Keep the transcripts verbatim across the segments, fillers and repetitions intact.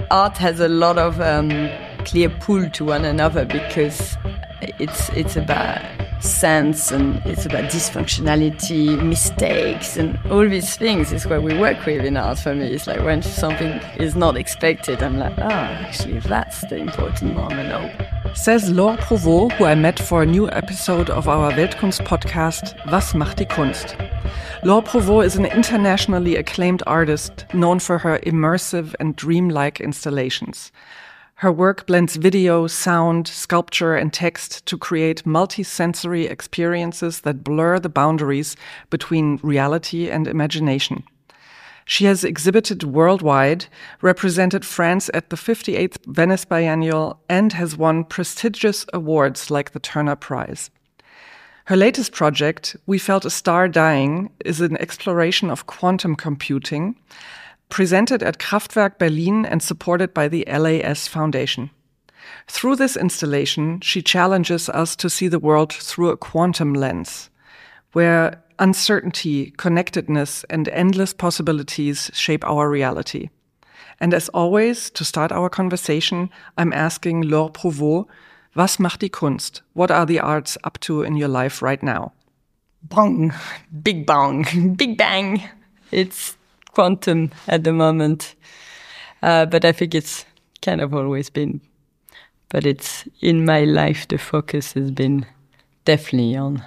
art has a lot of um, clear pull to one another because it's it's about sense and it's about dysfunctionality, mistakes, and all these things is what we work with in art for me. It's like when something is not expected, I'm like, ah, oh, actually, that's the important moment. Oh. Says Laure Prouvost, who I met for a new episode of our Weltkunst podcast, Was macht die Kunst? Laure Prouvost is an internationally acclaimed artist known for her immersive and dreamlike installations. Her work blends video, sound, sculpture, and text to create multi-sensory experiences that blur the boundaries between reality and imagination. She has exhibited worldwide, represented France at the fifty-eighth Venice Biennial, and has won prestigious awards like the Turner Prize. Her latest project, We Felt a Star Dying, is an exploration of quantum computing, presented at Kraftwerk Berlin and supported by the L A S Foundation. Through this installation, she challenges us to see the world through a quantum lens, where uncertainty, connectedness, and endless possibilities shape our reality. And as always, to start our conversation, I'm asking Laure Prouvost, was macht die Kunst? What are the arts up to in your life right now? Bang, big bang, big bang. It's quantum at the moment, uh, but I think it's kind of always been. But it's in my life, the focus has been definitely on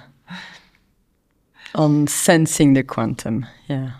on sensing the quantum, yeah.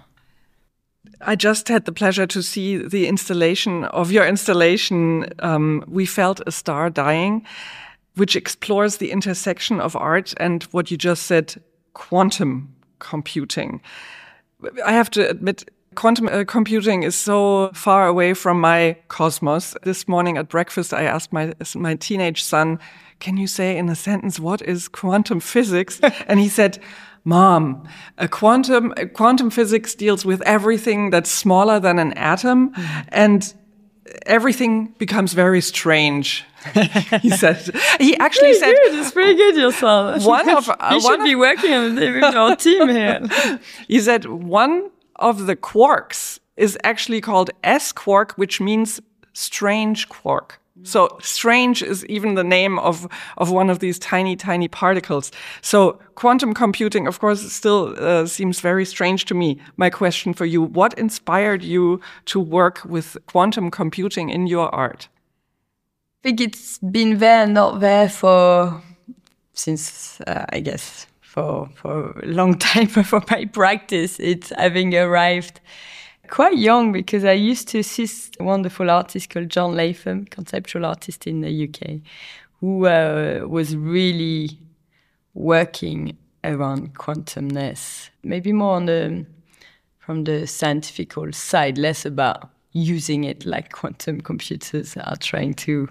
I just had the pleasure to see the installation of your installation, um, We Felt a Star Dying, which explores the intersection of art and what you just said, quantum computing. I have to admit, quantum uh, computing is so far away from my cosmos. This morning at breakfast, I asked my my teenage son, can you say in a sentence, what is quantum physics? And he said, Mom, a quantum a quantum physics deals with everything that's smaller than an atom, mm. and everything becomes very strange. He said. He actually pretty said, good. "It's pretty good, your son. One of uh, you should one be of, working on with our team here." He said one of the quarks is actually called S quark, which means strange quark. So strange is even the name of, of one of these tiny, tiny particles. So quantum computing, of course, still uh, seems very strange to me. My question for you, what inspired you to work with quantum computing in your art? I think it's been there, not there for, since, uh, I guess, for, for a long time for my practice. It's having arrived quite young, because I used to assist a wonderful artist called John Latham, conceptual artist in the U K, who uh, was really working around quantumness, maybe more on the from the scientific side, less about using it like quantum computers are trying to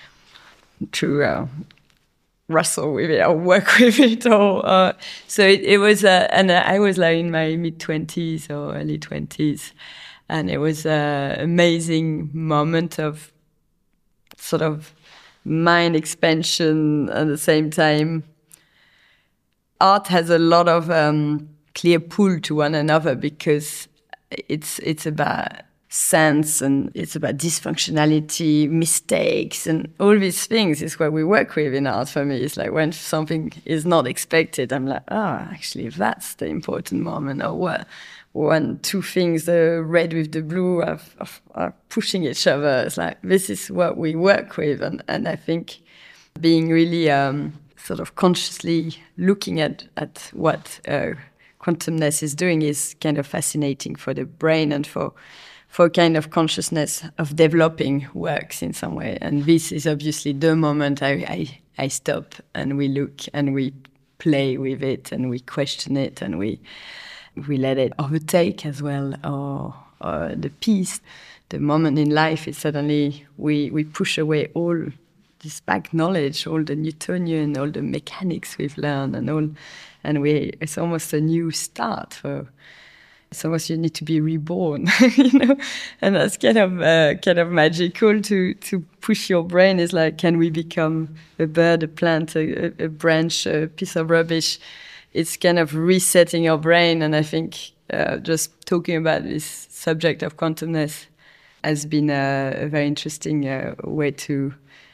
to uh, wrestle with it or work with it. Or uh, so it, it was, uh, and I was like in my mid twenties or early twenties, and it was an amazing moment of sort of mind expansion. At the same time, art has a lot of um, clear pull to one another because it's it's about sense and it's about dysfunctionality, mistakes, and all these things is what we work with in art for me. It's like when something is not expected, I'm like, oh, actually, that's the important moment. Or what? When two things, the red with the blue, are, are, are pushing each other. It's like, this is what we work with. And, and I think being really um, sort of consciously looking at, at what uh, quantumness is doing is kind of fascinating for the brain and for for kind of consciousness of developing works in some way. And this is obviously the moment I, I, I stop and we look and we play with it and we question it and we we let it overtake as well, or, or the piece, the moment in life is suddenly we, we push away all this back knowledge, all the Newtonian, all the mechanics we've learned, and all, and we it's almost a new start for. It's almost you need to be reborn, you know, and that's kind of uh, kind of magical to to push your brain. Is like, can we become a bird, a plant, a, a branch, a piece of rubbish? It's kind of resetting your brain, and I think uh, just talking about this subject of quantumness has been a, a very interesting uh, way to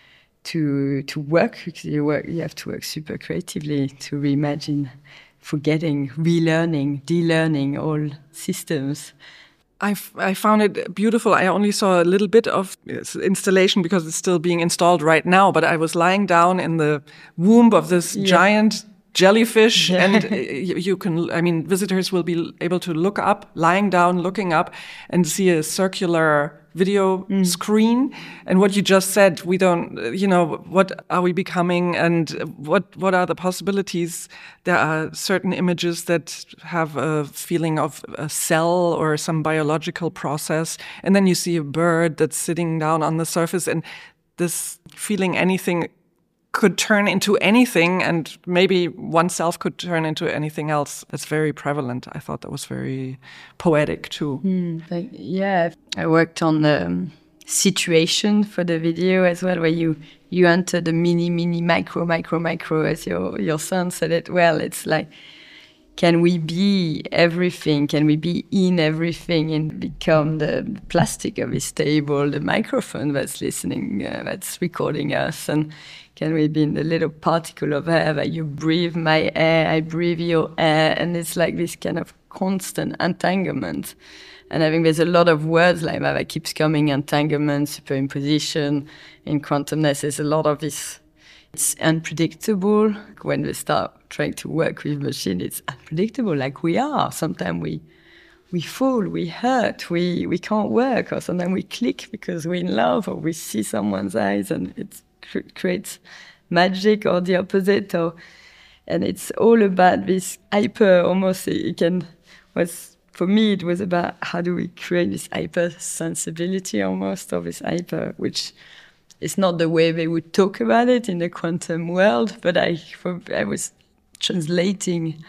to to work, because you work you have to work super creatively to reimagine, forgetting, relearning, de-learning all systems. I, f- I found it beautiful. I only saw a little bit of installation because it's still being installed right now, but I was lying down in the womb of this yeah. giant jellyfish, yeah. and you, you can, I mean, visitors will be able to look up, lying down, looking up, and see a circular video mm. screen. And what you just said, we don't, you know, what are we becoming, and what what are the possibilities? There are certain images that have a feeling of a cell or some biological process, and then you see a bird that's sitting down on the surface, and this feeling anything could turn into anything, and maybe oneself could turn into anything else. That's very prevalent. I thought that was very poetic too. Mm, like, yeah, I worked on the um, situation for the video as well, where you you enter the mini, mini, micro, micro, micro, as your your son said it well. It's like, can we be everything? Can we be in everything and become the plastic of his table, the microphone that's listening, uh, that's recording us? And can we be in the little particle of air that you breathe my air, I breathe your air? And it's like this kind of constant entanglement. And I think there's a lot of words like that that keeps coming: entanglement, superimposition. In quantumness, there's a lot of this. It's unpredictable. When we start trying to work with machine, it's unpredictable, like we are. Sometimes we we fall, we hurt, we, we can't work, or sometimes we click because we're in love, or we see someone's eyes and it creates magic, or the opposite. Or, and it's all about this hyper, almost, it can, was, for me, it was about how do we create this hyper sensibility almost, or this hyper, which it's not the way they would talk about it in the quantum world, but I, for, I was translating.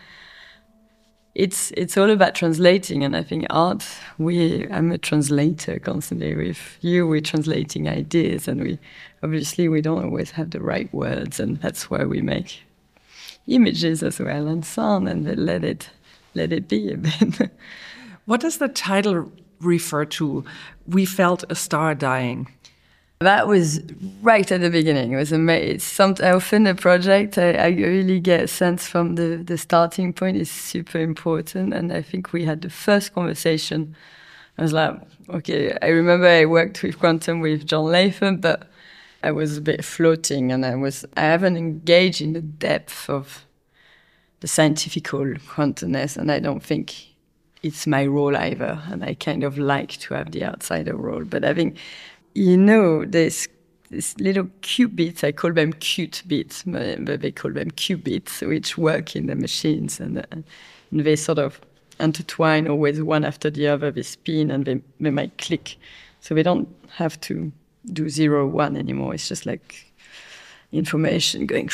It's it's all about translating, and I think art. We I'm a translator constantly. With you, we're translating ideas, and we obviously we don't always have the right words, and that's why we make images as well and sound, and let it let it be a bit. What does the title refer to? We felt a star dying. That was right at the beginning. It was amazing. Some, often the project, I, I really get a sense from the, the starting point is super important. And I think we had the first conversation. I was like, okay, I remember I worked with quantum with John Latham, but I was a bit floating, and I was I haven't engaged in the depth of the scientific quantumness, and I don't think it's my role either. And I kind of like to have the outsider role. But I think, you know, there's these little qubits, I call them cute bits, but they call them qubits, which work in the machines, and, uh, and they sort of intertwine always one after the other, they spin, and they, they might click. So they don't have to do zero, one anymore. It's just like information going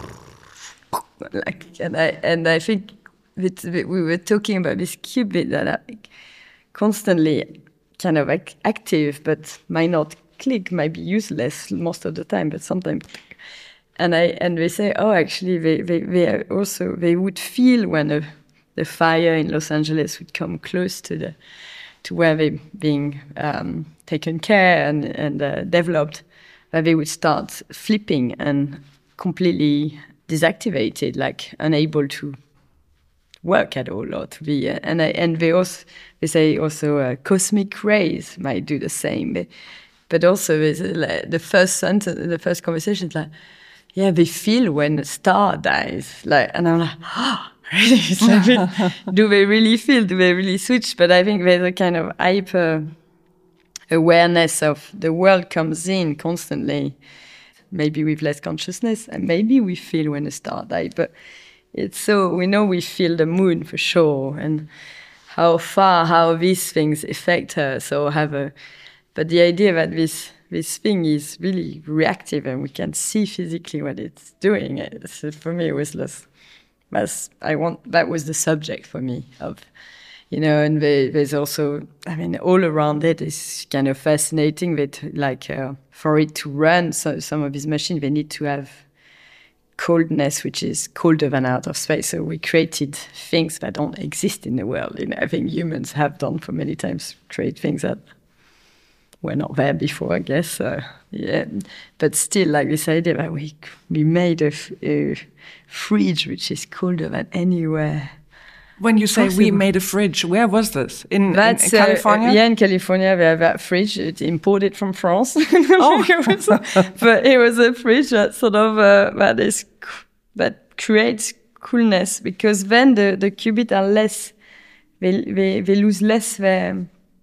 like, and I and I think that we were talking about this qubit that are constantly kind of like active, but might not click, might be useless most of the time, but sometimes. And I and they say, oh, actually, they they, they are also they would feel when a, the fire in Los Angeles would come close to the to where they being um, taken care and and uh, developed, that they would start flipping and completely deactivated, like unable to work at all, or to be, uh, and I, and they also they say also uh, cosmic rays might do the same, but, but also there's, uh, like, the first sentence, the first conversation is like, yeah, they feel when a star dies, like, and I'm like, oh, really? It's like, do they really feel? Do they really switch? But I think there's a kind of hyper awareness of the world comes in constantly, maybe with less consciousness, and maybe we feel when a star dies, but it's so, we know we feel the moon for sure, and how far, how these things affect us or have a, but the idea that this this thing is really reactive and we can see physically what it's doing, it's, for me, it was less, was, I want, that was the subject for me of, you know, and there, there's also, I mean, all around it is kind of fascinating that, like, uh, for it to run, so some of these machines, they need to have coldness, which is colder than out of space. So we created things that don't exist in the world. You know, I think humans have done for many times, create things that were not there before, I guess. Uh, yeah, but still, like this idea that we we made a, a fridge which is colder than anywhere. When you say possible. we made a fridge, where was this? In, That's, in, in California? Uh, yeah, in California, we have that fridge. It's imported from France. Oh. But it was a fridge that sort of uh, that is that creates coolness, because then the the qubits are less. They they they lose less their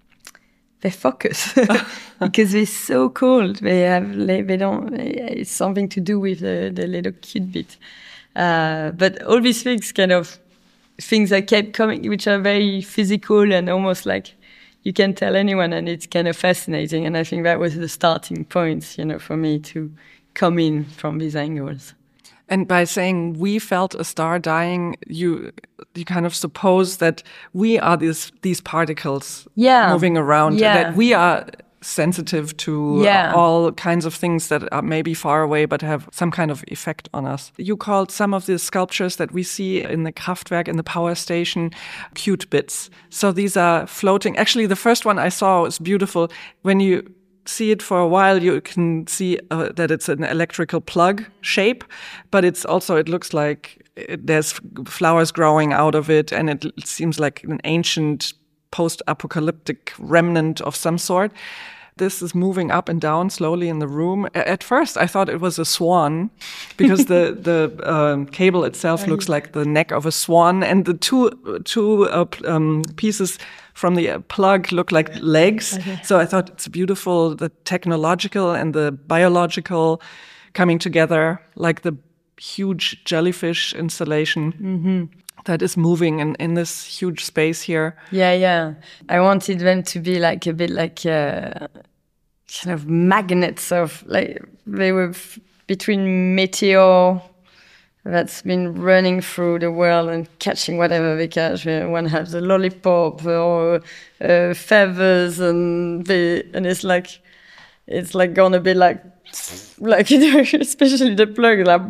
their focus because they're so cold. They have they don't. It's something to do with the the little qubit. Uh, but all these things kind of. Things that kept coming, which are very physical and almost like you can tell anyone, and it's kind of fascinating. And I think that was the starting point, you know, for me to come in from these angles. And by saying we felt a star dying, you you kind of suppose that we are these these particles yeah. moving around, yeah. that we are sensitive to yeah. all kinds of things that are maybe far away but have some kind of effect on us. You called some of the sculptures that we see in the Kraftwerk, in the power station, cute bits. So these are floating. Actually, the first one I saw was beautiful. When you see it for a while, you can see uh, that it's an electrical plug shape, but it's also, it looks like it, there's flowers growing out of it, and it, it seems like an ancient post-apocalyptic remnant of some sort. This is moving up and down slowly in the room. At first, I thought it was a swan because the the um, cable itself looks like the neck of a swan, and the two two uh, um, pieces from the uh, plug look like legs. Okay. So I thought it's beautiful, the technological and the biological coming together, like the huge jellyfish installation. Mm-hmm. That is moving in, in this huge space here. Yeah, yeah. I wanted them to be like a bit like uh, kind of magnets of, like, they were f- between meteor that's been running through the world and catching whatever they catch. One has a lollipop or uh, feathers, and they, and it's like, it's like gonna be like, like, you know, especially the plug, like,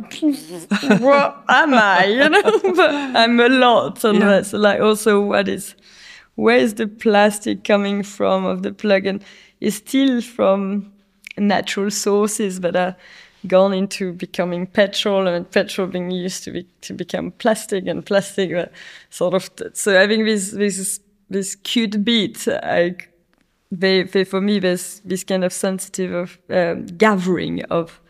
what am I, you know? But I'm a lot, and yeah. That's like also what is, where is the plastic coming from of the plug? And it's still from natural sources that are gone into becoming petrol, and petrol being used to be to become plastic, and plastic uh, sort of. T- so having this this this cute bit, I. They, they, for me, there's this kind of sensitive of um, gathering of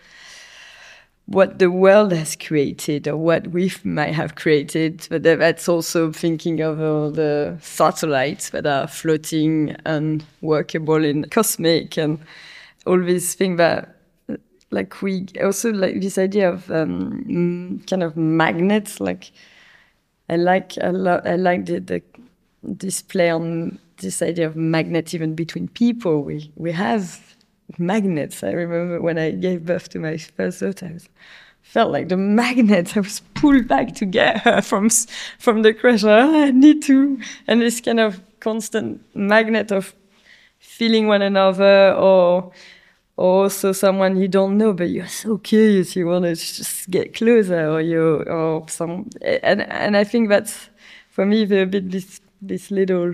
what the world has created or what we might have created. But that's also thinking of all the satellites that are floating and workable in cosmic, and all these things that, like, we also like this idea of um, kind of magnets. Like, I like I, lo- I like the, the display on this idea of magnet even between people. We we have magnets. I remember when I gave birth to my first daughter, I was, felt like the magnet. I was pulled back to get her from from the crash. Oh, I need to, and this kind of constant magnet of feeling one another, or or also someone you don't know, but you're so curious, you want to just get closer, or you or some, and and I think that's for me the bit this this little.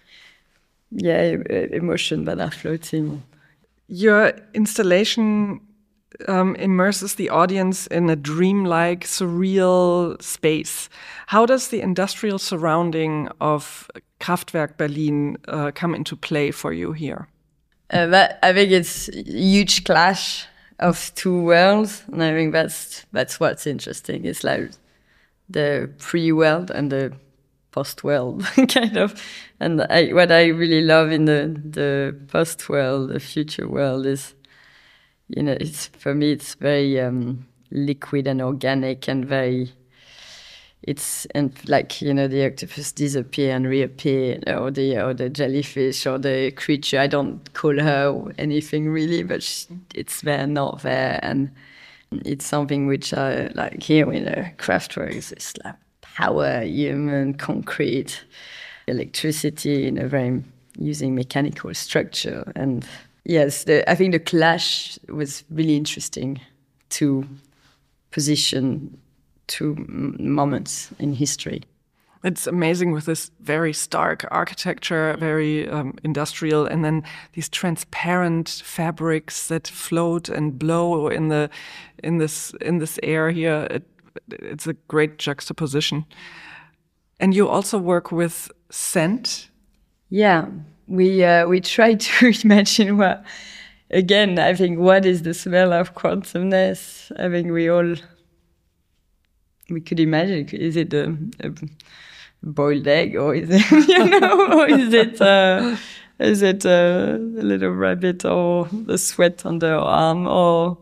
Yeah, emotion that are floating. Your installation um, immerses the audience in a dreamlike, surreal space. How does the industrial surrounding of Kraftwerk Berlin uh, come into play for you here? Uh, that, I think it's a huge clash of two worlds, and I think that's that's what's interesting. It's like the pre-world and the post-world, kind of. And I, what I really love in the, the post-world, the future world, is, you know, it's, for me, it's very um, liquid and organic, and very, it's, and like, you know, the octopus disappear and reappear, or the, or the jellyfish, or the creature. I don't call her anything really, but she, it's there, not there. And it's something which I, like here in the Kraftwerk, it's like, power, human, concrete, electricity in a very using mechanical structure. And yes, the, I think the clash was really interesting to position two m- moments in history. It's amazing with this very stark architecture, very um, industrial, and then these transparent fabrics that float and blow in the in this in this air here. It, it's a great juxtaposition. And you also work with scent. Yeah, we uh, we try to imagine what. Again, I think what is the smell of quantumness? I think we all we could imagine. Is it a, a boiled egg, or is it, you know, or is it uh, is it a little rabbit, or the sweat on the arm, or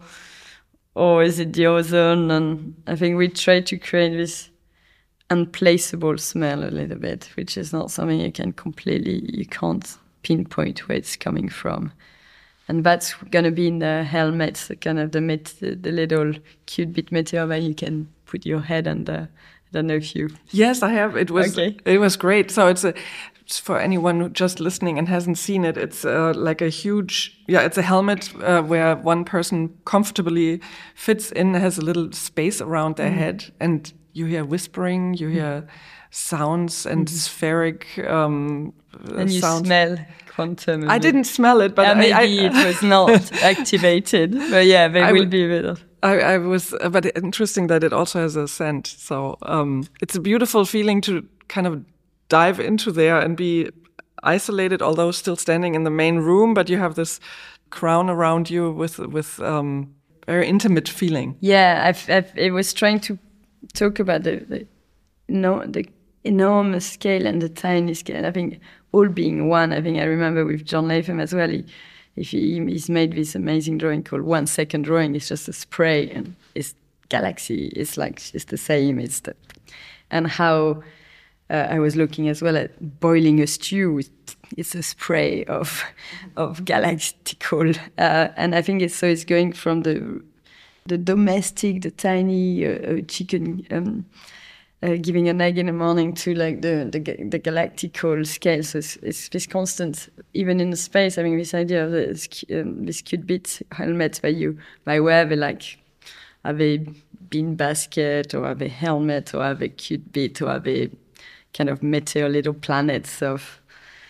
or is it the ozone? And I think we try to create this unplaceable smell a little bit, which is not something you can completely, you can't pinpoint where it's coming from. And that's going to be in the helmets, the kind of the, met, the, the little cute bit material where you can put your head under. I don't know if you... Yes, I have. It was okay. It was great. So it's a, it's for anyone who just listening and hasn't seen it, it's uh, like a huge, yeah, it's a helmet uh, where one person comfortably fits in, has a little space around their mm. head, and you hear whispering, you hear sounds and mm. spheric um, and you sounds. Smell quantum. I didn't smell it, but yeah, I, maybe I, it was not activated. But yeah, there I will would, be a bit of. I, I was, but interesting that it also has a scent. So um, it's a beautiful feeling to kind of dive into there and be isolated, although still standing in the main room. But you have this crown around you with with um, very intimate feeling. Yeah, I've, I've, I was trying to talk about the, the no the enormous scale and the tiny scale. I think all being one. I think I remember with John Latham as well. He, if he, he's made this amazing drawing called One Second Drawing. It's just a spray, and it's galaxy. It's like it's the same. It's the, and how uh, I was looking as well at boiling a stew. It's a spray of of galactical, uh, and I think it's so. It's going from the the domestic, the tiny uh, chicken. Um, Uh, giving an egg in the morning to like the the, the galactical scale. So it's, it's this constant, even in the space. I mean, this idea of this, um, this cute bit helmet where you, by where they like have a bean basket or have a helmet or have a cute bit or have a kind of meteor little planets of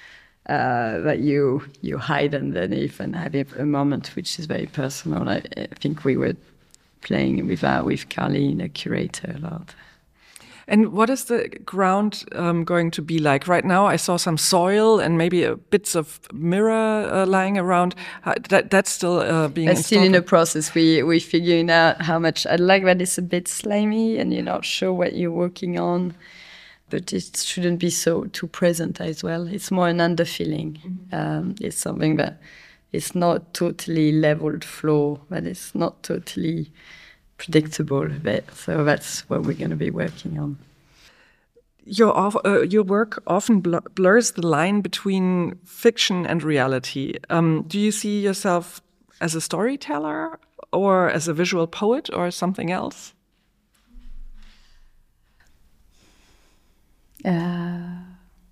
uh, that you you hide underneath and have a, a moment which is very personal. I, I think we were playing with uh, with Carleen, a curator, a lot. And what is the ground um, going to be like? Right now I saw some soil and maybe uh, bits of mirror uh, lying around. Uh, that, that's still uh, being It's installed. still in the process. We, we're figuring out how much. I like that it's a bit slimy and you're not sure what you're working on. But it shouldn't be so too present as well. It's more an underfilling. Mm-hmm. Um, it's something that it's not totally leveled floor, but it's not totally predictable bit. So that's what we're going to be working on. Your uh, your work often bl blurs the line between fiction and reality. Um, do you see yourself as a storyteller or as a visual poet or something else? Uh,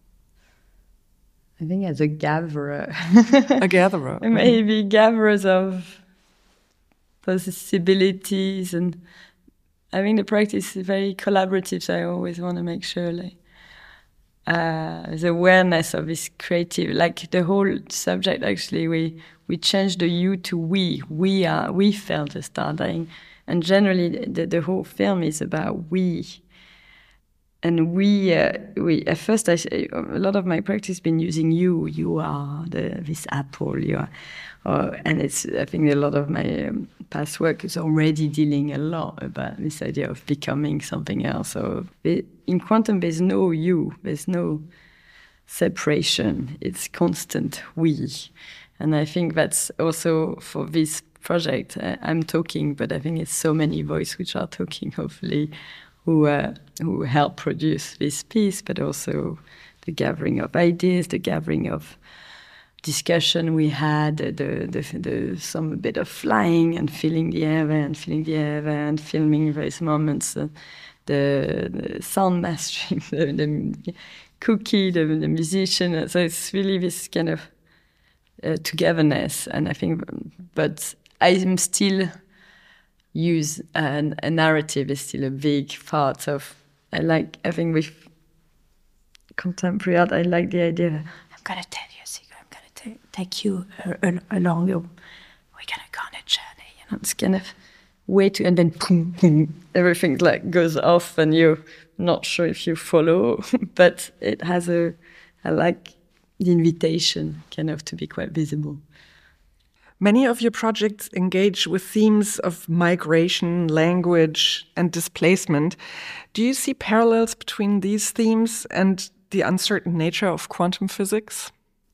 I think as a gatherer. A gatherer. Maybe gatherers of possibilities, and I think the practice is very collaborative, so I always want to make sure like uh, the awareness of this creative, like the whole subject actually we we changed the you to we we are we felt the starting, and generally the, the whole film is about we. And we, uh, we at first, I, a lot of my practice has been using you. You are the, this apple. You are, uh, and it's. I think a lot of my um, past work is already dealing a lot about this idea of becoming something else. So it, in quantum, there's no you. There's no separation. It's constant we, and I think that's also for this project. I, I'm talking, but I think it's so many voices which are talking. Hopefully. Who, uh, who help produce this piece, but also the gathering of ideas, the gathering of discussion we had, the, the, the some bit of flying and feeling the air and feeling the air and filming various moments, uh, the, the sound mastering, the, the cookie, the, the musician. So it's really this kind of uh, togetherness, and I think, but I'm still. Use and a narrative is still a big part of. I like. I think with contemporary art, I like the idea that I'm going to tell you a secret, I'm going to take you uh, along, a, we're going to go on a journey, you know, it's kind of way to, and then boom, boom, everything like goes off and you're not sure if you follow, but it has a, I like the invitation kind of to be quite visible. Many of your projects engage with themes of migration, language, and displacement. Do you see parallels between these themes and the uncertain nature of quantum physics?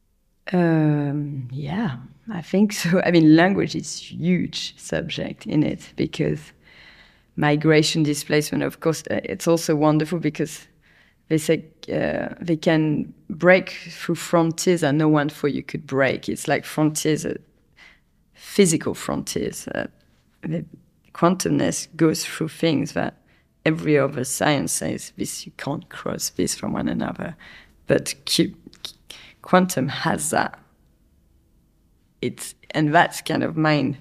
Um, yeah, I think so. I mean, language is a huge subject in it because migration, displacement, of course, it's also wonderful because they say uh, they can break through frontiers that no one for you could break. It's like frontiers, uh, physical frontiers. Uh, the quantumness goes through things that every other science says this, you can't cross this from one another. But Q, quantum has that. It's, and that's kind of mind,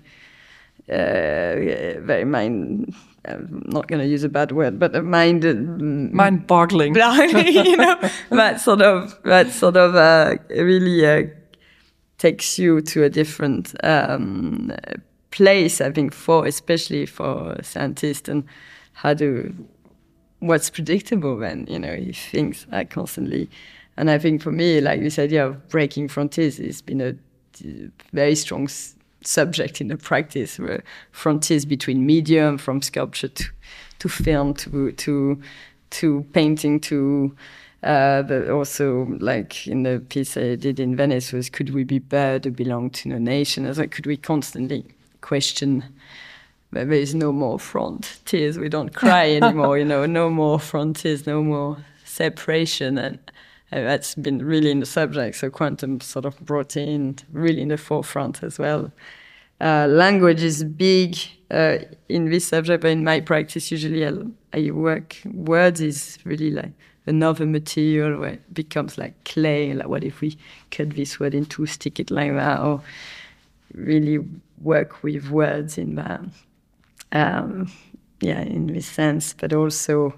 uh, very mind, I'm not going to use a bad word, but a mind... Uh, Mind-boggling. You know, that sort of, that sort of uh, really uh, takes you to a different um, place, I think, for, especially for scientists, and how to, what's predictable then, you know, if things are constantly... And I think for me, like this idea of breaking frontiers has been a very strong s- subject in the practice, where frontiers between medium, from sculpture to, to film, to to to painting, to uh, but also like in the piece I did in Venice was, could we be bird or belong to no nation? As like, could we constantly question that there is no more frontiers, we don't cry anymore, you know, no more frontiers, no more separation, and uh, that's been really in the subject. So quantum sort of brought in really in the forefront as well. Uh, language is big uh, in this subject, but in my practice, usually I, I work, words is really like another material where it becomes like clay. Like, what if we cut this word in two, stick it like that, or really work with words in that, um, yeah, in this sense, but also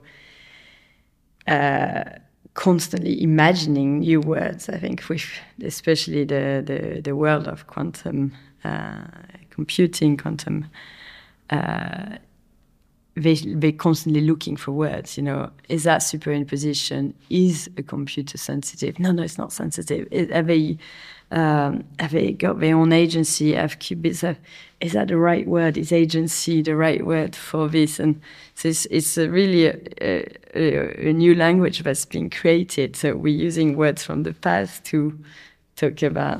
uh, constantly imagining new words. I think with especially the, the, the world of quantum uh, computing, quantum, uh, they, they're constantly looking for words, you know, is that superimposition, is a computer sensitive? No, no, it's not sensitive. Is, have, they, um, have they got their own agency? Have qubits, have, is that the right word? Is agency the right word for this? And so it's, it's a really a, a, a new language that's been created. So we're using words from the past to talk about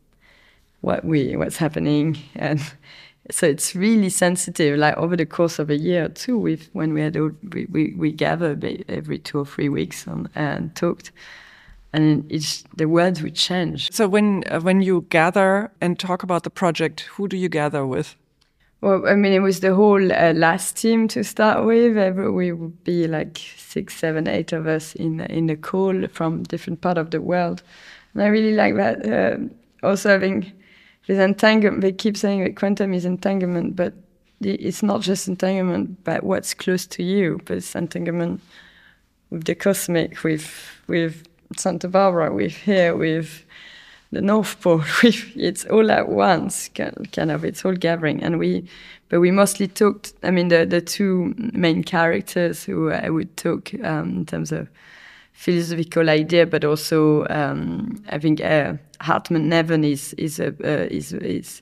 what we, what's happening. And so it's really sensitive. Like over the course of a year or two, we've, when we had, we, we, we gather every two or three weeks on, and talked, and it's, the words would change. So when uh, when you gather and talk about the project, who do you gather with? Well, I mean, it was the whole uh, last team to start with. Every, we would be like six, seven, eight of us in in the call from different part of the world, and I really like that. Uh, also having this entanglement, they keep saying that quantum is entanglement, but it's not just entanglement, but what's close to you, but it's entanglement with the cosmic, with with Santa Barbara, with here, with the North Pole, with, it's all at once, kind of, it's all gathering. And we, but we mostly talked, I mean, the, the two main characters who I would talk um, in terms of philosophical idea, but also um, I think uh, Hartmut Neven is is a uh, is is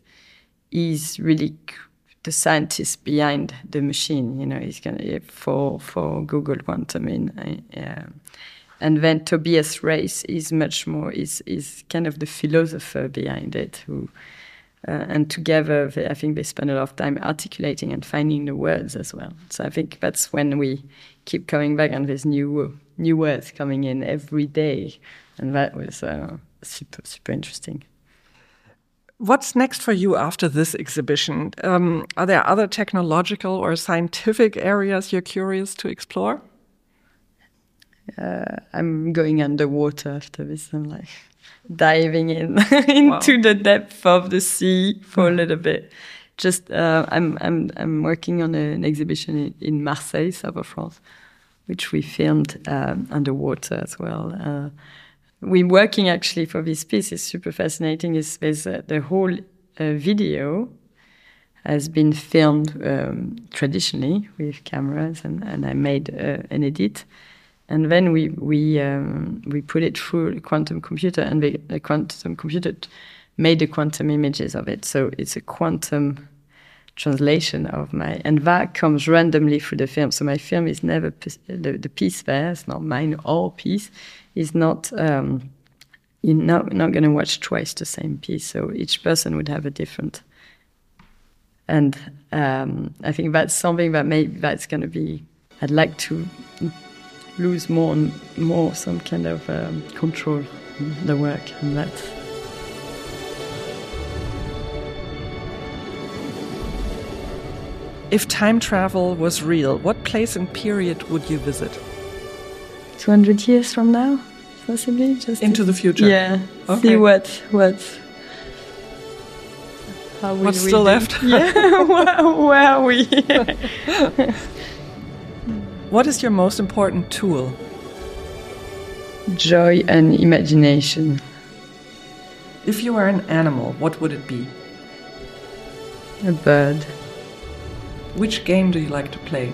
is really the scientist behind the machine. You know, he's gonna for for Google Quantum in. Uh, and then Tobias Reis is much more is is kind of the philosopher behind it. Who uh, and together, they, I think they spend a lot of time articulating and finding the words as well. So I think that's when we keep coming back, and there's new new words coming in every day, and that was uh, super super interesting. What's next for you after this exhibition? Um, are there other technological or scientific areas you're curious to explore? Uh, I'm going underwater after this. I'm like diving in into wow. the depth of the sea for a little bit. Just uh, I'm I'm I'm working on a, an exhibition in, in Marseille, south of France, which we filmed um, underwater as well. Uh, we're working actually for this piece. It's super fascinating. Is there's uh, the whole uh, video has been filmed um, traditionally with cameras, and, and I made uh, an edit. And then we we um, we put it through a quantum computer, and the, the quantum computer made the quantum images of it. So it's a quantum translation of my, and that comes randomly through the film. So my film is never the, the piece there. It's not mine. All piece is not. Um, you're not not going to watch twice the same piece. So each person would have a different. And um, I think that's something that maybe that's going to be. I'd like to lose more and more some kind of um, control in the work, and that. If time travel was real, what place and period would you visit? two hundred years from now, possibly. Just into to, the future. Yeah. Okay. See what what. How will What's we still do? left? Yeah. where, where are we? What is your most important tool? Joy and imagination. If you were an animal, what would it be? A bird. Which game do you like to play?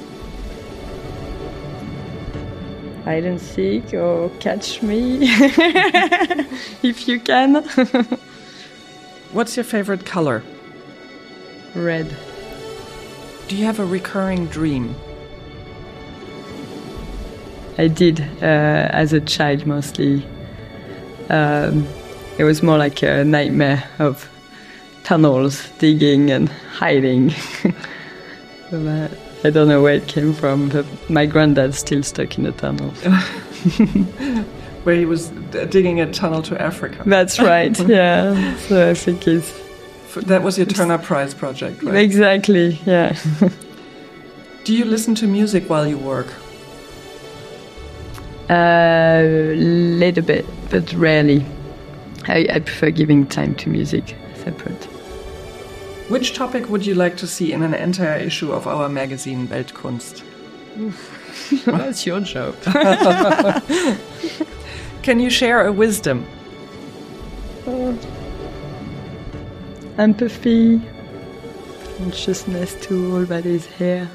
Hide and seek or catch me, if you can. What's your favorite color? Red. Do you have a recurring dream? I did, uh, as a child mostly. Um, it was more like a nightmare of tunnels, digging and hiding. So that, I don't know where it came from, but my granddad's still stuck in the tunnel. Where he was digging a tunnel to Africa. That's right, yeah. So I think it's... That was your Turner Prize project, right? Exactly, yeah. Do you listen to music while you work? A uh, little bit, but rarely. I, I prefer giving time to music separate. Which topic would you like to see in an entire issue of our magazine Weltkunst? That's your job. Can you share a wisdom? Uh, empathy, consciousness to all that is here.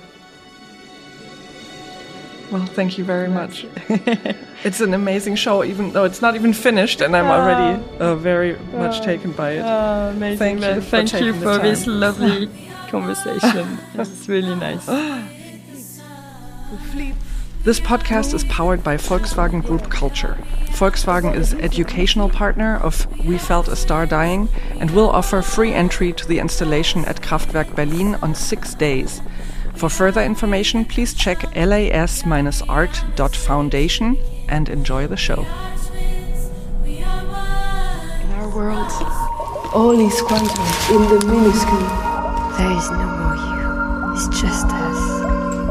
Well, thank you very much. It's an amazing show, even though it's not even finished, and I'm already uh, very much taken by it. Oh, amazing. Thank you for, thank you for this time. lovely conversation. It's really nice. This podcast is powered by Volkswagen Group Culture. Volkswagen is educational partner of We Felt a Star Dying and will offer free entry to the installation at Kraftwerk Berlin on six days. For further information, please check L A S art dot foundation and enjoy the show. In our world, all is quantum in the minuscule. There is no more you, it's just us.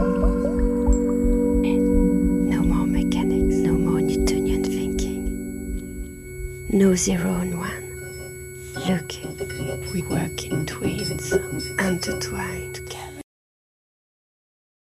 No more mechanics, no more Newtonian thinking. No zero and one. Look, we work in twins, intertwined together.